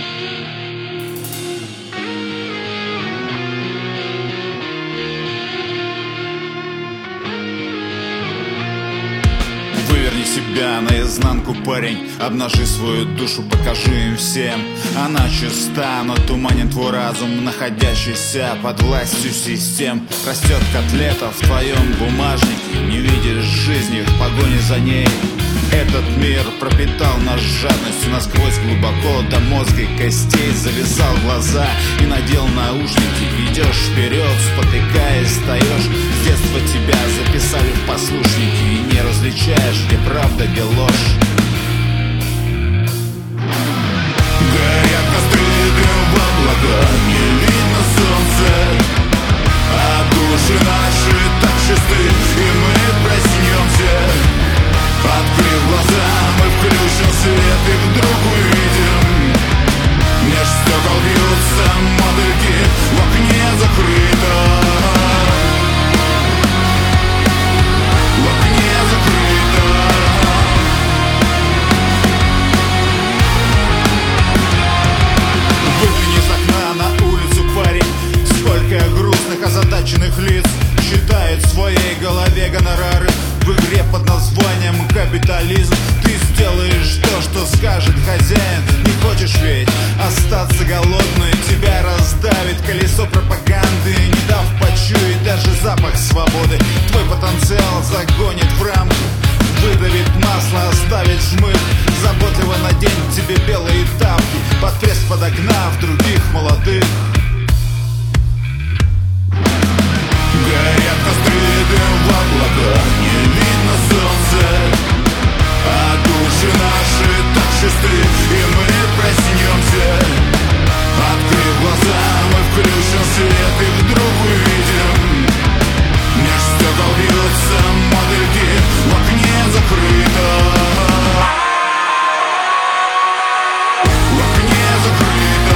Выверни себя наизнанку, парень, обнажи свою душу, покажи им всем. Она чиста, но туманен твой разум, находящийся под властью систем. Растет котлета в твоем бумажнике, не видишь жизни в погоне за ней. Этот мир пропитал нас жадностью насквозь, глубоко до мозга и костей. Завязал глаза и надел наушники. Идешь вперед, спотыкаясь, встаешь. С детства тебя записали в послушники, и не различаешь, где правда, где ложь. Горят костры, дым в облака, не видно солнца, а души наши так чисты, и мы проснемся. Открыв глаза, мы включим свет и вдруг увидим, меж стекол бьются мотыльки, в окне закрыто, в окне закрыто. Выгляни из окна на улицу, парень. Сколько грустных, озадаченных лиц считают в своей голове гонорары в игре под названием капитализм. Ты сделаешь то, что скажет хозяин. Не хочешь ведь остаться голодной, тебя раздавит колесо пропаганды, не дав почуять даже запах свободы. Твой потенциал загонит в рамку, выдавит масло, оставит жмых. Заботливо надень тебе белые тапки, под пресс подогнав других молодых. Горят костры, дым в облака, не видно солнца, а души наши так чисты, и мы проснемся. Открыв глаза, мы включим свет и вдруг увидим, меж стекол бьются мотыльки, в окне закрыто, в окне закрыто.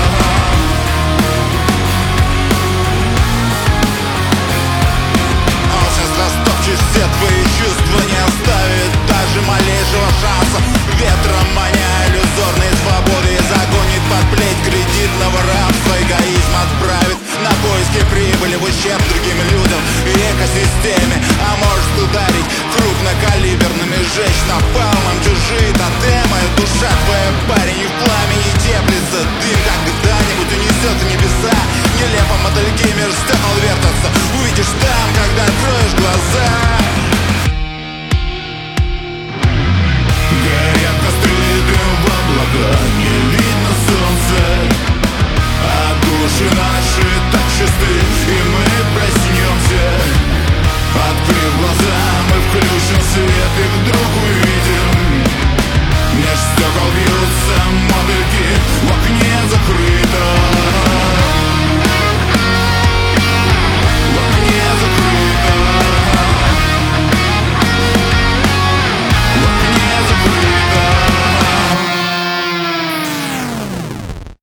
Растопчешь все твои чувства, не оставит даже малейшего шанса. Ветром маня иллюзорной свободы загонит под плеть кредитного рабства. Эгоизм отправит на поиски прибыли в ущерб другим людям и экосистеме. А может ударить крупнокалиберными, сжечь напалмом чужие тотемы. Душа твоя, парень, и в пламени теплится. Дым когда-нибудь унесет в небеса. Нелепо мотыльки меж стекол вертятся. Увидишь там, когда откроешь глаза.